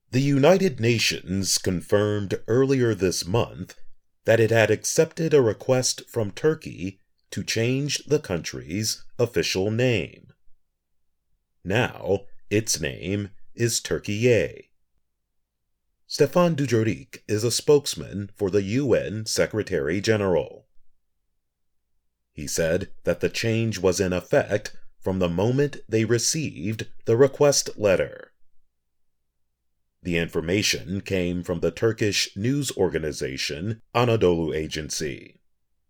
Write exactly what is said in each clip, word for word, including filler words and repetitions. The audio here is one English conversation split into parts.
The United Nations confirmed earlier this month that it had accepted a request from Turkey to change the country's official name. Now, its name is Türkiye. Stefan Dujarric is a spokesman for the U N Secretary-General. He said that the change was in effect from the moment they received the request letter. The information came from the Turkish news organization Anadolu Agency.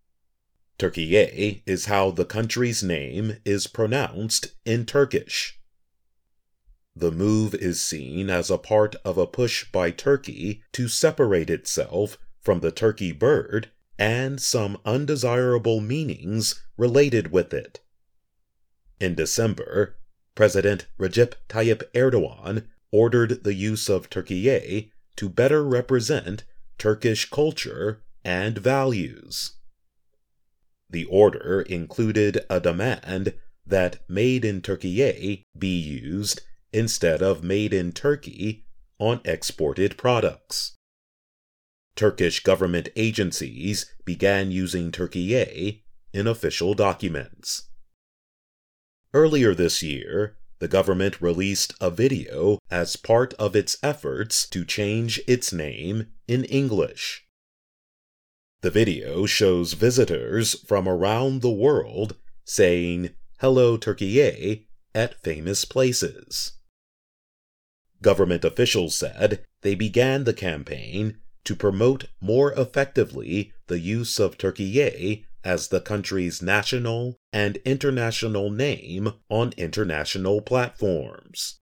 Türkiye is how the country's name is pronounced in Turkish. The move is seen as a part of a push by Turkey to separate itself from the turkey bird and some undesirable meanings related with it. In December, President Recep Tayyip Erdogan ordered the use of Türkiye to better represent Turkish culture and values. The order included a demand that Made in Türkiye be used instead of Made in Turkey on exported products. Turkish government agencies began using Türkiye in official documents. Earlier this year, the government released a video as part of its efforts to change its name in English. The video shows visitors from around the world saying "Hello Türkiye" at famous places. Government officials said they began the campaign to promote more effectively the use of Türkiye as the country's national and international name on international platforms.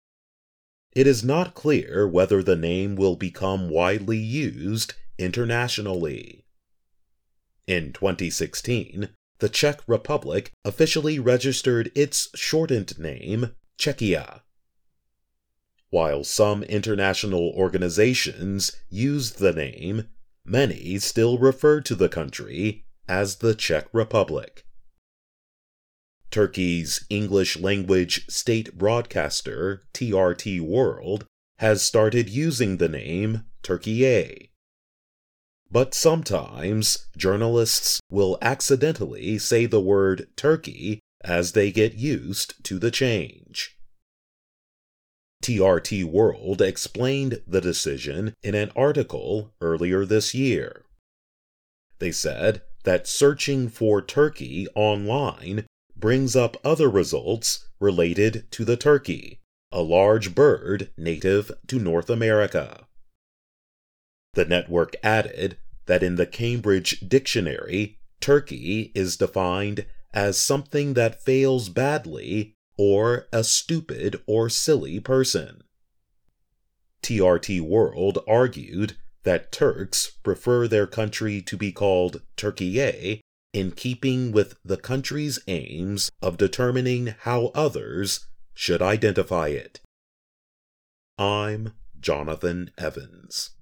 It is not clear whether the name will become widely used internationally. In twenty sixteen, the Czech Republic officially registered its shortened name, Czechia. While some international organizations used the name, many still refer to the country as the Czech Republic. Turkey's English-language state broadcaster, T R T World, has started using the name Türkiye. But sometimes journalists will accidentally say the word Turkey as they get used to the change. T R T World explained the decision in an article earlier this year. They said that searching for Turkey online brings up other results related to the turkey, a large bird native to North America. The network added that in the Cambridge Dictionary, turkey is defined as something that fails badly or a stupid or silly person. T R T World argued that Turks prefer their country to be called Türkiye in keeping with the country's aims of determining how others should identify it. I'm Jonathan Evans.